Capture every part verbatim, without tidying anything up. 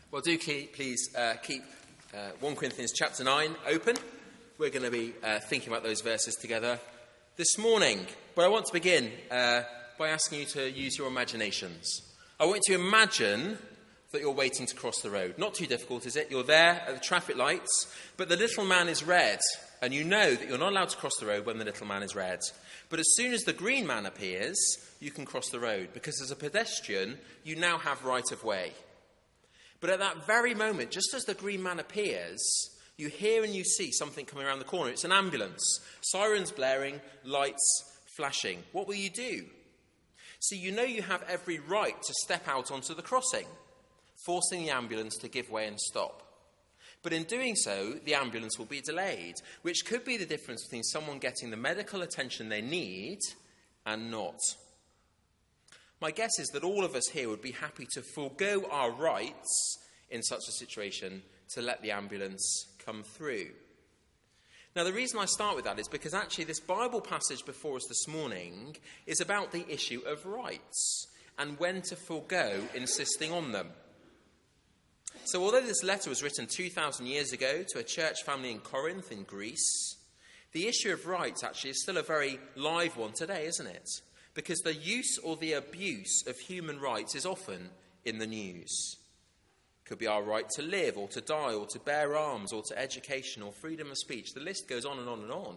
Well, do keep, please uh, keep uh, First Corinthians chapter nine open. We're going to be uh, thinking about those verses together this morning. But I want to begin uh, by asking you to use your imaginations. I want you to imagine that you're waiting to cross the road. Not too difficult, is it? You're there at the traffic lights, but the little man is red, and you know that you're not allowed to cross the road when the little man is red. But as soon as the green man appears, you can cross the road, because as a pedestrian, you now have right of way. But at that very moment, just as the green man appears, you hear and you see something coming around the corner. It's an ambulance. Sirens blaring, lights flashing. What will you do? See, you know you have every right to step out onto the crossing, forcing the ambulance to give way and stop. But in doing so, the ambulance will be delayed, which could be the difference between someone getting the medical attention they need and not. My guess is that all of us here would be happy to forego our rights in such a situation to let the ambulance come through. Now, the reason I start with that is because actually this Bible passage before us this morning is about the issue of rights and when to forego insisting on them. So although this letter was written two thousand years ago to a church family in Corinth in Greece, the issue of rights actually is still a very live one today, isn't it? Because the use or the abuse of human rights is often in the news. It could be our right to live or to die or to bear arms or to education or freedom of speech. The list goes on and on and on.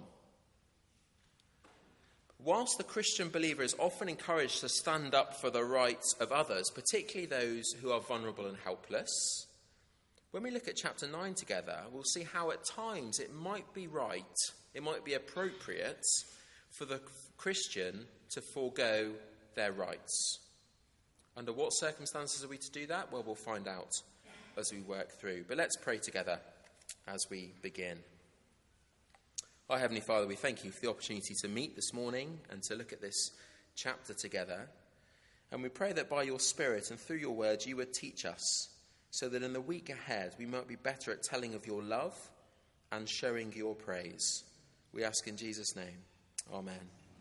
Whilst the Christian believer is often encouraged to stand up for the rights of others, particularly those who are vulnerable and helpless, when we look at chapter nine together, we'll see how at times it might be right, it might be appropriate for the Christian to forego their rights. Under what circumstances are we to do that? Well, we'll find out as we work through. But let's pray together as we begin. Our Heavenly Father, we thank you for the opportunity to meet this morning and to look at this chapter together. And we pray that by your Spirit and through your word you would teach us so that in the week ahead we might be better at telling of your love and showing your praise. We ask in Jesus' name. Amen.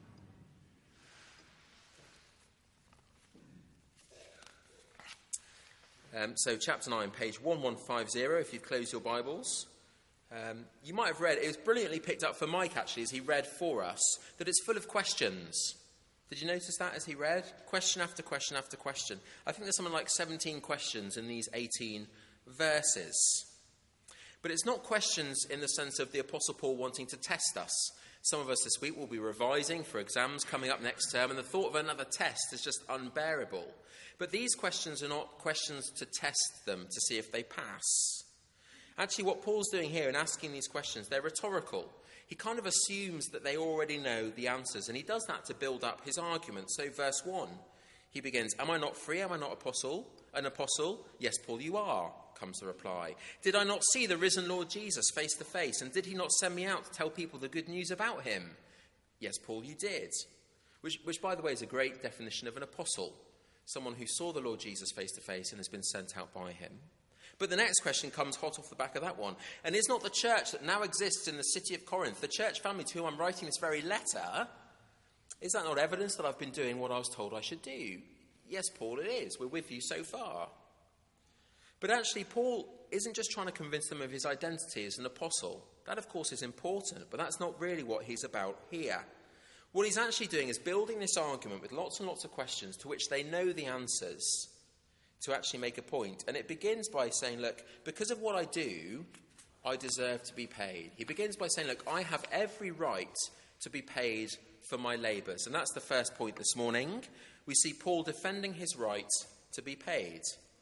Um, so chapter nine, page eleven fifty, if you've closed your Bibles. Um, you might have read, it was brilliantly picked up for Mike actually as he read for us, that it's full of questions. Did you notice that as he read? Question after question after question. I think there's something like seventeen questions in these eighteen verses. But it's not questions in the sense of the Apostle Paul wanting to test us. Some of us this week will be revising for exams coming up next term, and the thought of another test is just unbearable. But these questions are not questions to test them, to see if they pass. Actually, what Paul's doing here in asking these questions, they're rhetorical. He kind of assumes that they already know the answers, and he does that to build up his argument. So verse one, he begins, am I not free? Am I not apostle? An apostle? Yes, Paul, you are, comes the reply. Did I not see the risen Lord Jesus face to face? And did he not send me out to tell people the good news about him? Yes, Paul, you did. Which, which by the way, is a great definition of an apostle. Someone who saw the Lord Jesus face to face and has been sent out by him. But the next question comes hot off the back of that one. And is not the church that now exists in the city of Corinth, the church family to whom I'm writing this very letter, is that not evidence that I've been doing what I was told I should do? Yes, Paul, it is. We're with you so far. But actually, Paul isn't just trying to convince them of his identity as an apostle. That, of course, is important, but that's not really what he's about here. What he's actually doing is building this argument with lots and lots of questions to which they know the answers to actually make a point. And it begins by saying, look, because of what I do, I deserve to be paid. He begins by saying, look, I have every right to be paid for my labours. And that's the first point this morning. We see Paul defending his right to be paid.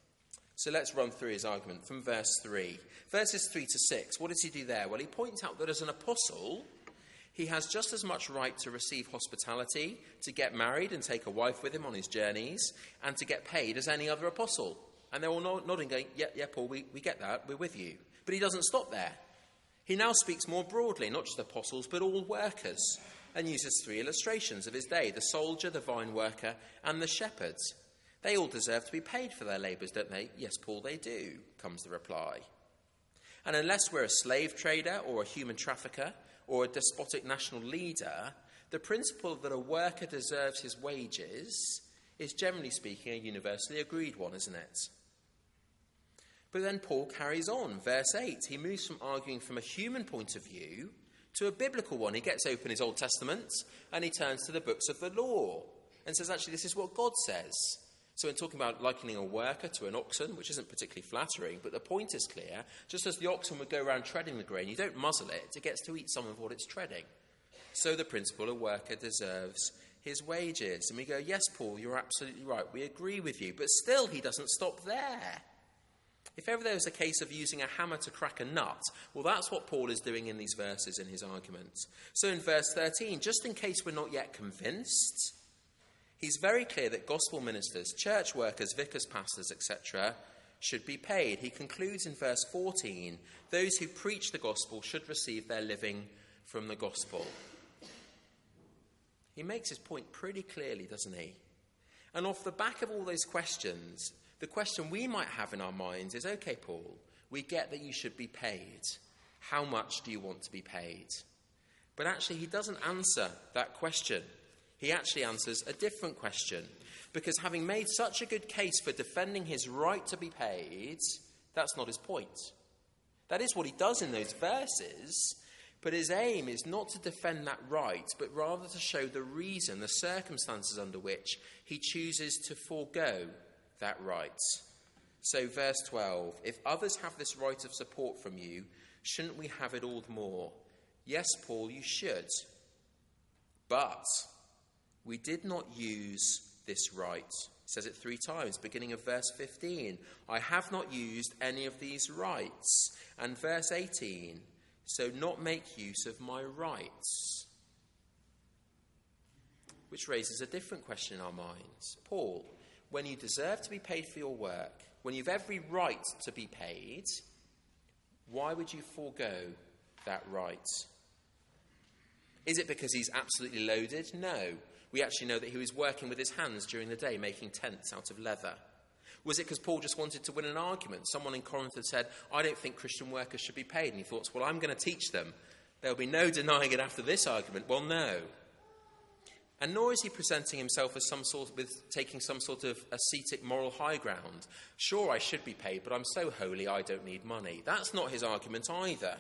So let's run through his argument from verse three. Verses three to six, what does he do there? Well, he points out that as an apostle, he has just as much right to receive hospitality, to get married and take a wife with him on his journeys, and to get paid as any other apostle. And they're all nodding, going, yeah, yeah, Paul, we, we get that, we're with you. But he doesn't stop there. He now speaks more broadly, not just apostles, but all workers, and uses three illustrations of his day, the soldier, the vine worker, and the shepherds. They all deserve to be paid for their labours, don't they? Yes, Paul, they do, comes the reply. And unless we're a slave trader or a human trafficker, or a despotic national leader, the principle that a worker deserves his wages is, generally speaking, a universally agreed one, isn't it? But then Paul carries on, verse eight. He moves from arguing from a human point of view to a biblical one. He gets open his Old Testament and he turns to the books of the law and says, actually, this is what God says. So in talking about likening a worker to an oxen, which isn't particularly flattering, but the point is clear, just as the oxen would go around treading the grain, you don't muzzle it, it gets to eat some of what it's treading. So the principle, a worker deserves his wages. And we go, yes, Paul, you're absolutely right, we agree with you. But still, he doesn't stop there. If ever there was a case of using a hammer to crack a nut, well, that's what Paul is doing in these verses in his argument. So in verse thirteen, just in case we're not yet convinced, he's very clear that gospel ministers, church workers, vicars, pastors, et cetera, should be paid. He concludes in verse fourteen, those who preach the gospel should receive their living from the gospel. He makes his point pretty clearly, doesn't he? And off the back of all those questions, the question we might have in our minds is, okay, Paul, we get that you should be paid. How much do you want to be paid? But actually, he doesn't answer that question. He actually answers a different question. Because having made such a good case for defending his right to be paid, that's not his point. That is what he does in those verses, but his aim is not to defend that right, but rather to show the reason, the circumstances under which he chooses to forego that right. So verse twelve, if others have this right of support from you, shouldn't we have it all the more? Yes, Paul, you should. But we did not use this right. It says it three times, beginning of verse fifteen. I have not used any of these rights. And verse eighteen, so not make use of my rights. Which raises a different question in our minds. Paul, when you deserve to be paid for your work, when you've every right to be paid, why would you forego that right? Is it because he's absolutely loaded? No. We actually know that he was working with his hands during the day, making tents out of leather. Was it because Paul just wanted to win an argument? Someone in Corinth had said, I don't think Christian workers should be paid. And he thought, well, I'm going to teach them. There'll be no denying it after this argument. Well, no. And nor is he presenting himself as some sort of, with taking some sort of ascetic moral high ground. Sure, I should be paid, but I'm so holy I don't need money. That's not his argument either.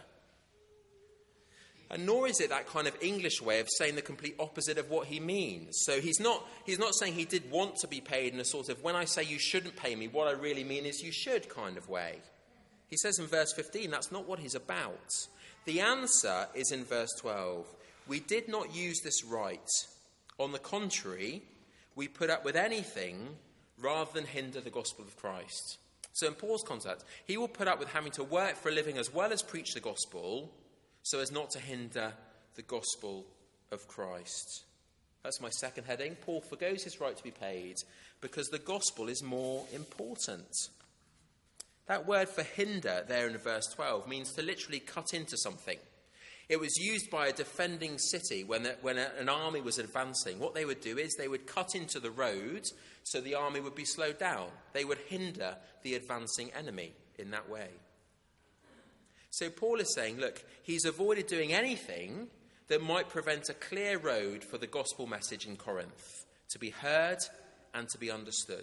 And nor is it that kind of English way of saying the complete opposite of what he means. So he's not, he's not saying he did want to be paid in a sort of, when I say you shouldn't pay me, what I really mean is you should kind of way. He says in verse fifteen, that's not what he's about. The answer is in verse twelve. We did not use this right. On the contrary, we put up with anything rather than hinder the gospel of Christ. So in Paul's context, he will put up with having to work for a living as well as preach the gospel, so as not to hinder the gospel of Christ. That's my second heading. Paul forgoes his right to be paid because the gospel is more important. That word for hinder there in verse twelve means to literally cut into something. It was used by a defending city when, the, when a, an army was advancing. What they would do is they would cut into the road so the army would be slowed down. They would hinder the advancing enemy in that way. So Paul is saying, look, he's avoided doing anything that might prevent a clear road for the gospel message in Corinth to be heard and to be understood.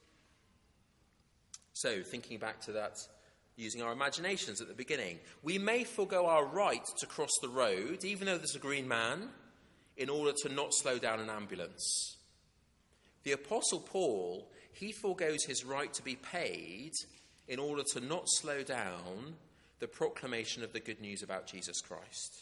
So thinking back to that, using our imaginations at the beginning, we may forego our right to cross the road, even though there's a green man, in order to not slow down an ambulance. The Apostle Paul, he forgoes his right to be paid in order to not slow down the proclamation of the good news about Jesus Christ.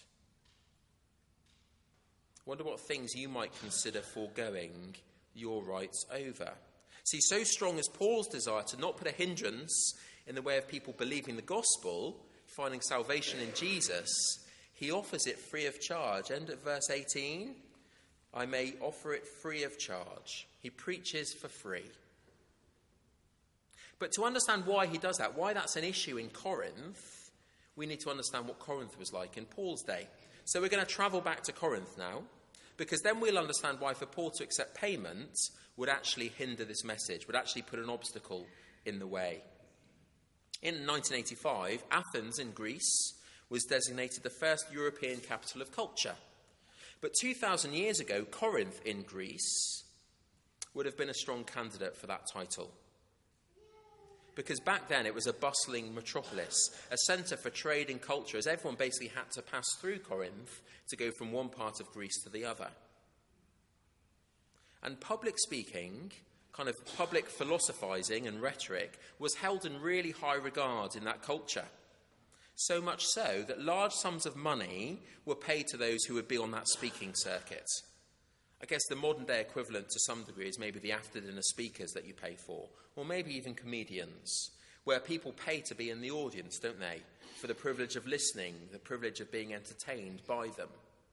Wonder what things you might consider foregoing your rights over. See, so strong is Paul's desire to not put a hindrance in the way of people believing the gospel, finding salvation in Jesus, he offers it free of charge. End at verse eighteen. I may offer it free of charge. He preaches for free. But to understand why he does that, why that's an issue in Corinth, we need to understand what Corinth was like in Paul's day. So we're going to travel back to Corinth now, because then we'll understand why for Paul to accept payment would actually hinder this message, would actually put an obstacle in the way. In nineteen eighty-five, Athens in Greece was designated the first European capital of culture. But two thousand years ago, Corinth in Greece would have been a strong candidate for that title. Because back then it was a bustling metropolis, a centre for trade and culture, as everyone basically had to pass through Corinth to go from one part of Greece to the other. And public speaking, kind of public philosophising and rhetoric, was held in really high regard in that culture. So much so that large sums of money were paid to those who would be on that speaking circuit. I guess the modern day equivalent to some degree is maybe the after dinner speakers that you pay for, or maybe even comedians, where people pay to be in the audience, don't they, for the privilege of listening, the privilege of being entertained by them.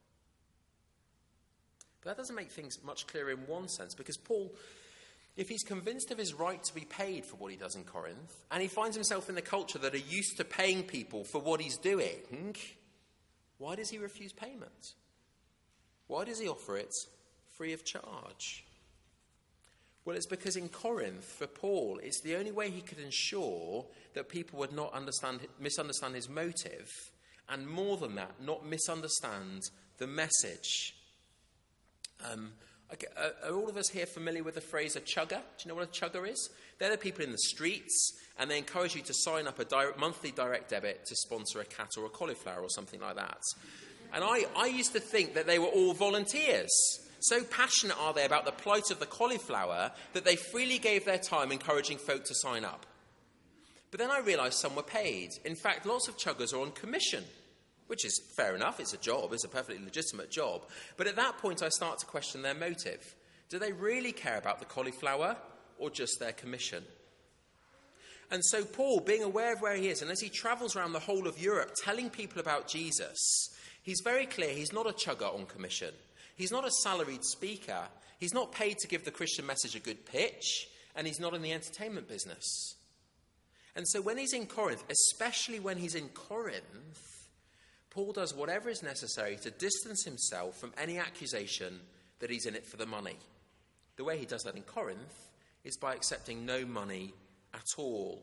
But that doesn't make things much clearer in one sense, because Paul, if he's convinced of his right to be paid for what he does in Corinth, and he finds himself in a culture that are used to paying people for what he's doing, why does he refuse payment? Why does he offer it free of charge? Well, it's because in Corinth, for Paul, it's the only way he could ensure that people would not understand, misunderstand his motive, and more than that, not misunderstand the message. Um, okay, are all of us here familiar with the phrase a chugger? Do you know what a chugger is? They're the people in the streets, and they encourage you to sign up a direct, monthly direct debit to sponsor a cat or a cauliflower or something like that. And I, I used to think that they were all volunteers. So passionate are they about the plight of the cauliflower that they freely gave their time encouraging folk to sign up. But then I realised some were paid. In fact, lots of chuggers are on commission, which is fair enough. It's a job. It's a perfectly legitimate job. But at that point, I start to question their motive. Do they really care about the cauliflower or just their commission? And so Paul, being aware of where he is, and as he travels around the whole of Europe telling people about Jesus, he's very clear he's not a chugger on commission. He's not a salaried speaker. He's not paid to give the Christian message a good pitch, and he's not in the entertainment business. And so when he's in Corinth, especially when he's in Corinth, Paul does whatever is necessary to distance himself from any accusation that he's in it for the money. The way he does that in Corinth is by accepting no money at all.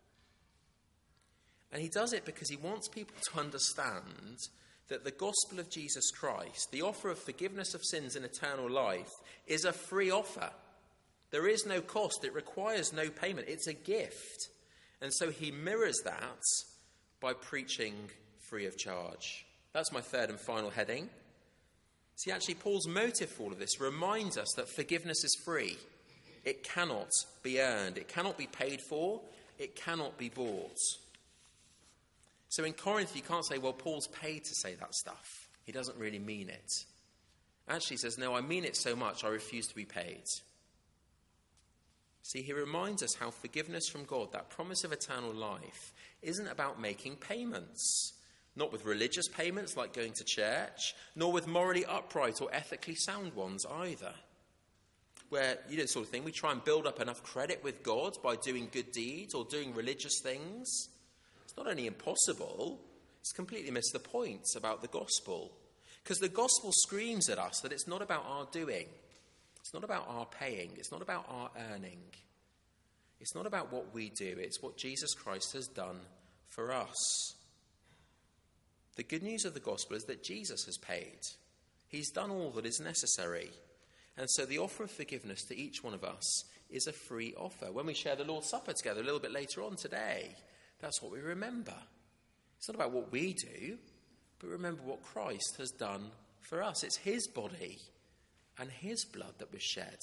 And he does it because he wants people to understand that the gospel of Jesus Christ, the offer of forgiveness of sins and eternal life, is a free offer. There is no cost. It requires no payment. It's a gift. And so he mirrors that by preaching free of charge. That's my third and final heading. See, actually, Paul's motive for all of this reminds us that forgiveness is free. It cannot be earned. It cannot be paid for. It cannot be bought. So in Corinth, you can't say, well, Paul's paid to say that stuff. He doesn't really mean it. Actually, he says, no, I mean it so much, I refuse to be paid. See, he reminds us how forgiveness from God, that promise of eternal life, isn't about making payments. Not with religious payments like going to church, nor with morally upright or ethically sound ones either. Where, you know, the sort of thing, we try and build up enough credit with God by doing good deeds or doing religious things. It's not only impossible, it's completely missed the point about the gospel. Because the gospel screams at us that it's not about our doing. It's not about our paying. It's not about our earning. It's not about what we do. It's what Jesus Christ has done for us. The good news of the gospel is that Jesus has paid. He's done all that is necessary. And so the offer of forgiveness to each one of us is a free offer. When we share the Lord's Supper together a little bit later on today, that's what we remember. It's not about what we do, but remember what Christ has done for us. It's his body and his blood that was shed.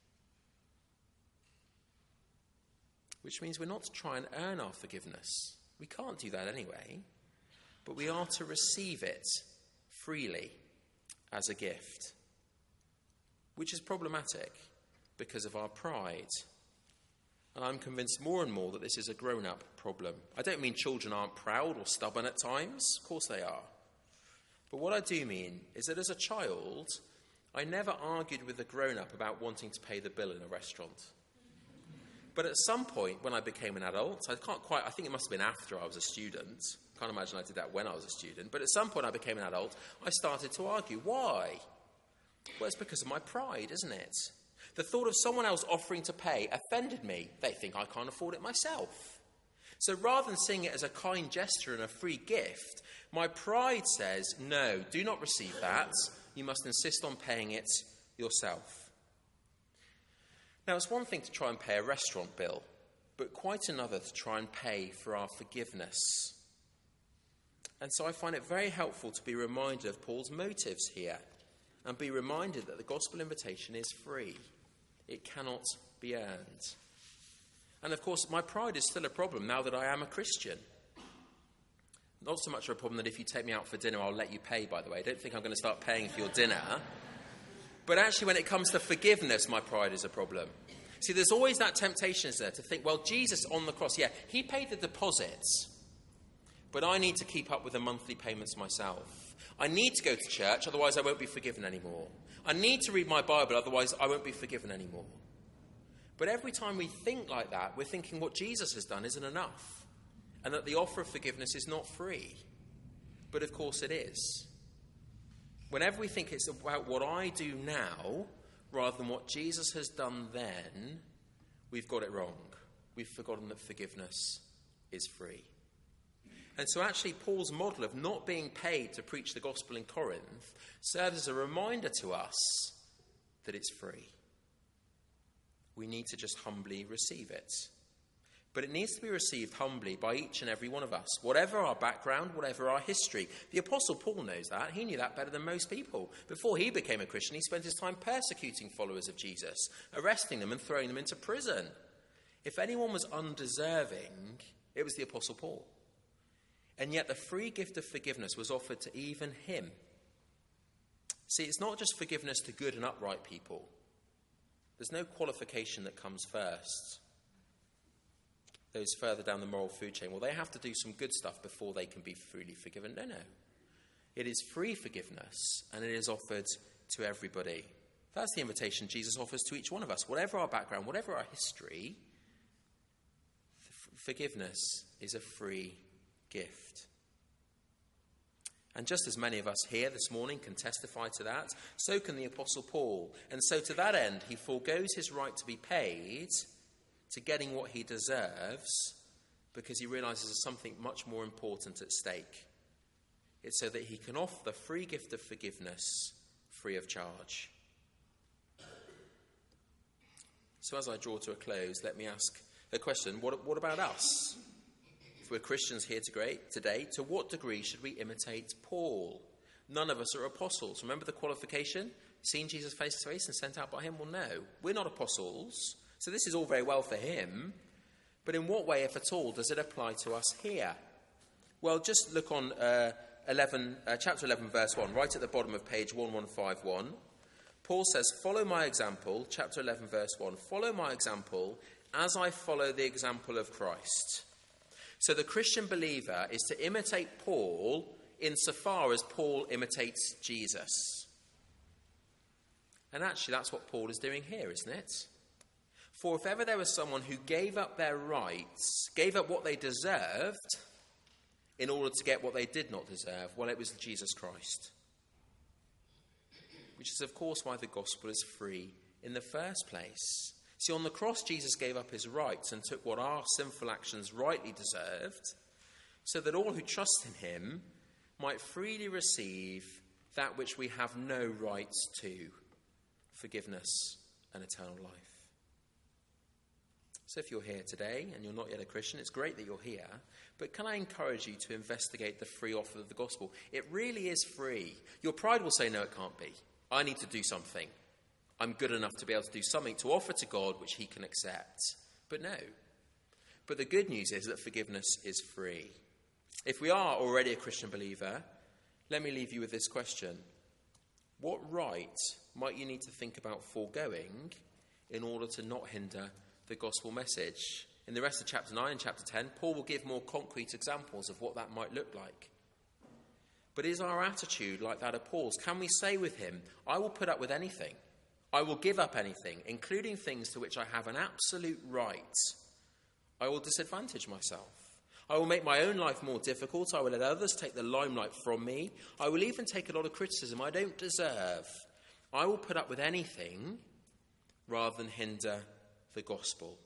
Which means we're not to try and earn our forgiveness. We can't do that anyway. But we are to receive it freely as a gift. Which is problematic because of our pride. And I'm convinced more and more that this is a grown-up problem. I don't mean children aren't proud or stubborn at times. Of course they are. But what I do mean is that as a child, I never argued with a grown-up about wanting to pay the bill in a restaurant. But at some point, when I became an adult, I can't quite, I think it must have been after I was a student. I can't imagine I did that when I was a student. But at some point I became an adult, I started to argue. Why? Well, it's because of my pride, isn't it? The thought of someone else offering to pay offended me. They think I can't afford it myself. So rather than seeing it as a kind gesture and a free gift, my pride says, no, do not receive that. You must insist on paying it yourself. Now, it's one thing to try and pay a restaurant bill. but quite another to try and pay for our forgiveness. And so I find it very helpful to be reminded of Paul's motives here and be reminded that the gospel invitation is free. It cannot be earned. And of course, my pride is still a problem now that I am a Christian. Not so much a problem that if you take me out for dinner, I'll let you pay, by the way. I don't think I'm going to start paying for your dinner. But actually, when it comes to forgiveness, my pride is a problem. See, there's always that temptation, is there, to think, well, Jesus on the cross, yeah, he paid the deposits, but I need to keep up with the monthly payments myself. I need to go to church, otherwise I won't be forgiven anymore. I need to read my Bible, otherwise I won't be forgiven anymore. But every time we think like that, we're thinking what Jesus has done isn't enough, and that the offer of forgiveness is not free. But of course it is. Whenever we think it's about what I do now, rather than what Jesus has done then, we've got it wrong. We've forgotten that forgiveness is free. And so actually Paul's model of not being paid to preach the gospel in Corinth serves as a reminder to us that it's free. We need to just humbly receive it. But it needs to be received humbly by each and every one of us, whatever our background, whatever our history. The Apostle Paul knows that. He knew that better than most people. Before he became a Christian, he spent his time persecuting followers of Jesus, arresting them and throwing them into prison. If anyone was undeserving, it was the Apostle Paul. And yet the free gift of forgiveness was offered to even him. See, it's not just forgiveness to good and upright people. There's no qualification that comes first. Those further down the moral food chain, well, they have to do some good stuff before they can be freely forgiven. No, no. It is free forgiveness, and it is offered to everybody. That's the invitation Jesus offers to each one of us. Whatever our background, whatever our history, f- forgiveness is a free gift. And just as many of us here this morning can testify to that, so can the Apostle Paul. And so to that end, he forgoes his right to be paid to getting what he deserves, because he realizes there's something much more important at stake. It's so that he can offer the free gift of forgiveness free of charge. So as I draw to a close, let me ask the question, what, what about us? If we're Christians here today, to what degree should we imitate Paul? None of us are apostles. Remember the qualification? Seen Jesus face to face and sent out by him? Well, no. We're not apostles. So this is all very well for him, but in what way, if at all, does it apply to us here? Well, just look on uh, eleven, uh, chapter eleven, verse one, right at the bottom of page eleven fifty-one. Paul says, follow my example, chapter eleven, verse one, follow my example as I follow the example of Christ. So the Christian believer is to imitate Paul insofar as Paul imitates Jesus. And actually, that's what Paul is doing here, isn't it? For if ever there was someone who gave up their rights, gave up what they deserved in order to get what they did not deserve, well, it was Jesus Christ. Which is, of course, why the gospel is free in the first place. See, on the cross, Jesus gave up his rights and took what our sinful actions rightly deserved, so that all who trust in him might freely receive that which we have no rights to, forgiveness and eternal life. So if you're here today and you're not yet a Christian, it's great that you're here, but can I encourage you to investigate the free offer of the gospel? It really is free. Your pride will say, no, it can't be. I need to do something. I'm good enough to be able to do something to offer to God which he can accept. But no. But the good news is that forgiveness is free. If we are already a Christian believer, let me leave you with this question. What right might you need to think about foregoing in order to not hinder the gospel message? In the rest of chapter nine and chapter ten, Paul will give more concrete examples of what that might look like. But is our attitude like that of Paul's? Can we say with him, I will put up with anything. I will give up anything, including things to which I have an absolute right. I will disadvantage myself. I will make my own life more difficult. I will let others take the limelight from me. I will even take a lot of criticism I don't deserve. I will put up with anything rather than hinder the gospel.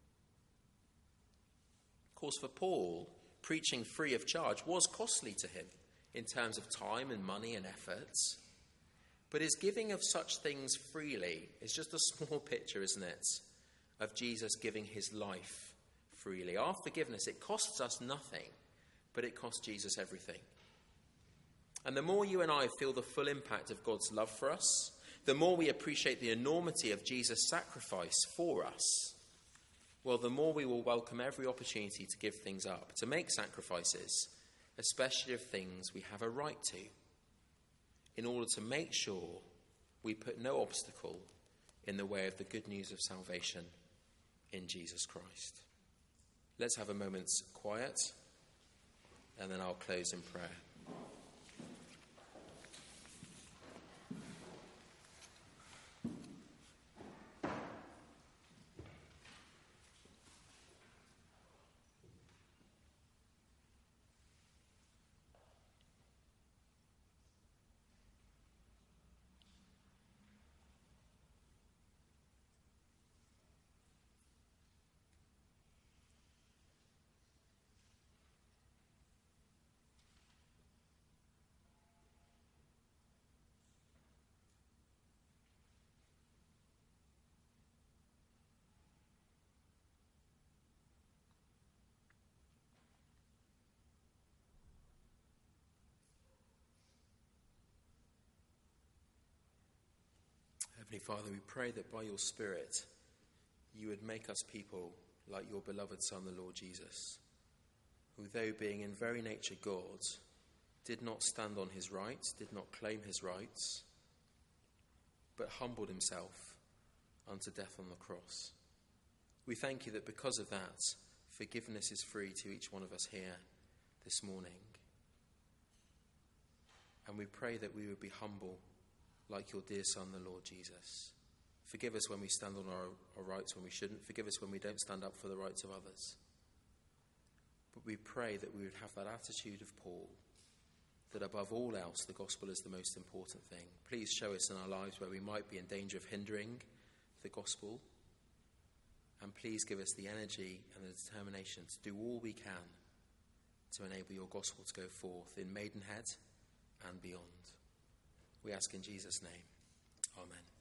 Of course, for Paul, preaching free of charge was costly to him in terms of time and money and efforts. But his giving of such things freely is just a small picture, isn't it, of Jesus giving his life freely. Our forgiveness, it costs us nothing, but it costs Jesus everything. And the more you and I feel the full impact of God's love for us, the more we appreciate the enormity of Jesus' sacrifice for us, well, the more we will welcome every opportunity to give things up, to make sacrifices, especially of things we have a right to, in order to make sure we put no obstacle in the way of the good news of salvation in Jesus Christ. Let's have a moment's quiet, and then I'll close in prayer. Heavenly Father, we pray that by your Spirit you would make us people like your beloved Son, the Lord Jesus, who, though being in very nature God, did not stand on his rights, did not claim his rights, but humbled himself unto death on the cross. We thank you that because of that, forgiveness is free to each one of us here this morning. And we pray that we would be humble like your dear Son, the Lord Jesus. Forgive us when we stand on our, our rights when we shouldn't. Forgive us when we don't stand up for the rights of others. But we pray that we would have that attitude of Paul, that above all else, the gospel is the most important thing. Please show us in our lives where we might be in danger of hindering the gospel. And please give us the energy and the determination to do all we can to enable your gospel to go forth in Maidenhead and beyond. We ask in Jesus' name. Amen.